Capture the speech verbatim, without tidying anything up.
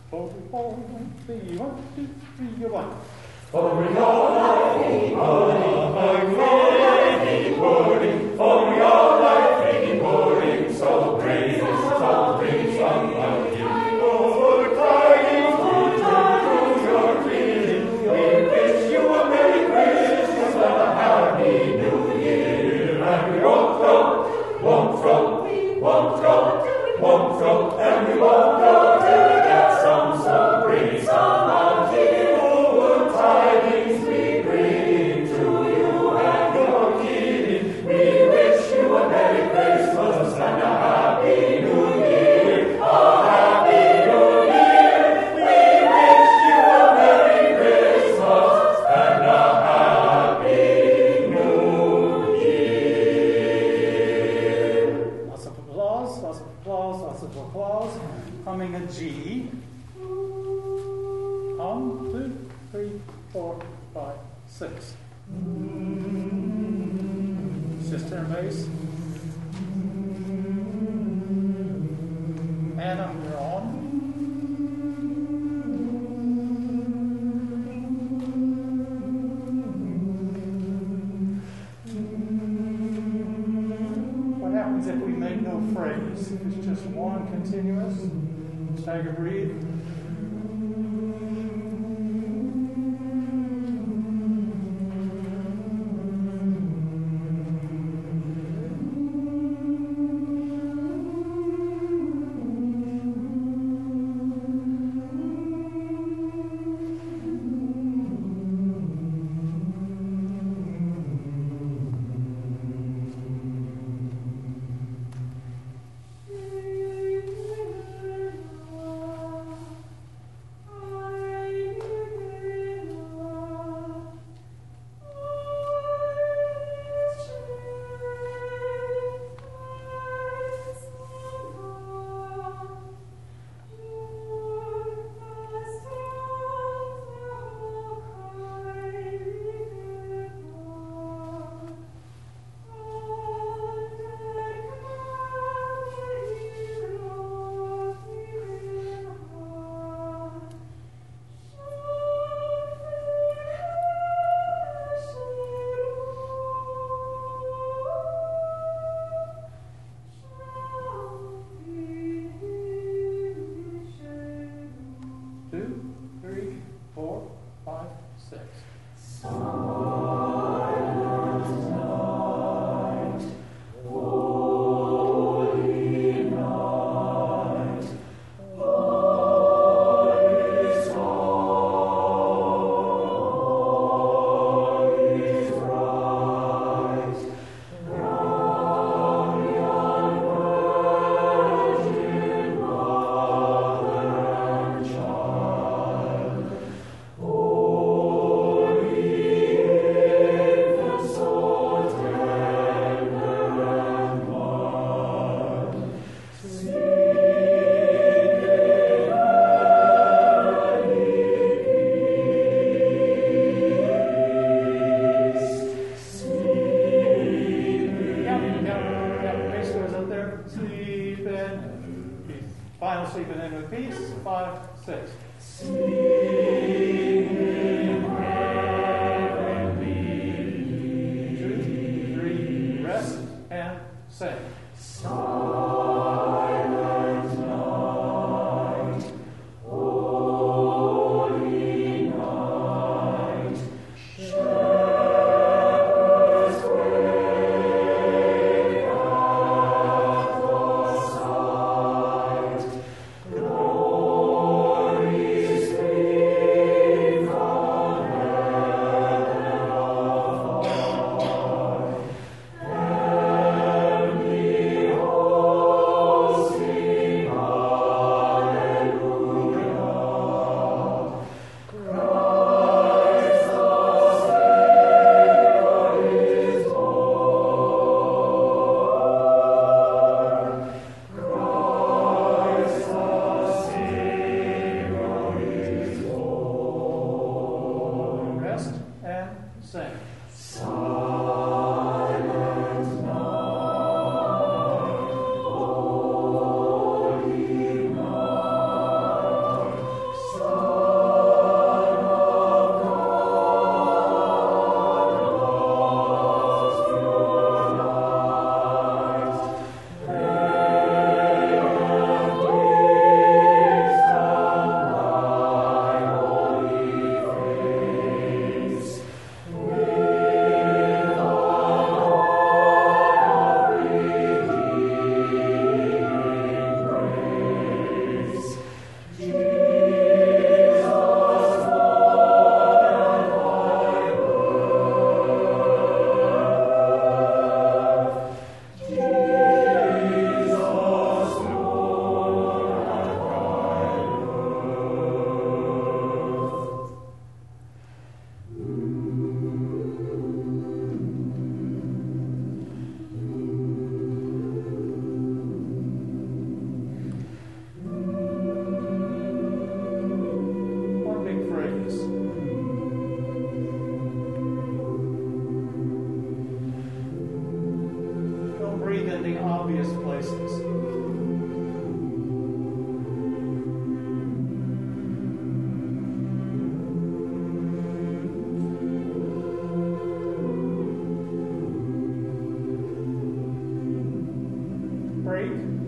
Four, four, one, three, one, two, three, one. For we all like pudding, pudding, pudding, for we all like making pudding, so praise so praise some of you. Good tidings we turn to your greeting. We wish you a Merry Christmas and a Happy New Year. And we won't throw, won't throw, won't throw, won't throw, and we won't go till we get some, so bring some of you. Good tidings we bring to you and your keeping. We wish you a Merry Christmas and a Happy New Year. A Happy New Year. We wish you a Merry Christmas and a Happy New Year. Lots of applause, lots of applause, lots of applause. Humming a G. One, two, three, four, five, six. Sister and bass. Anna, you're on. What happens if we make no phrase? If it's just one continuous stagger breathe. Two, three, four, five, six. Final sleeping in with peace. Five, six. Sleep in heavenly peace. Two, three, rest and sing. Silent night, holy night, shepherds wake at the sight, glory streams Break.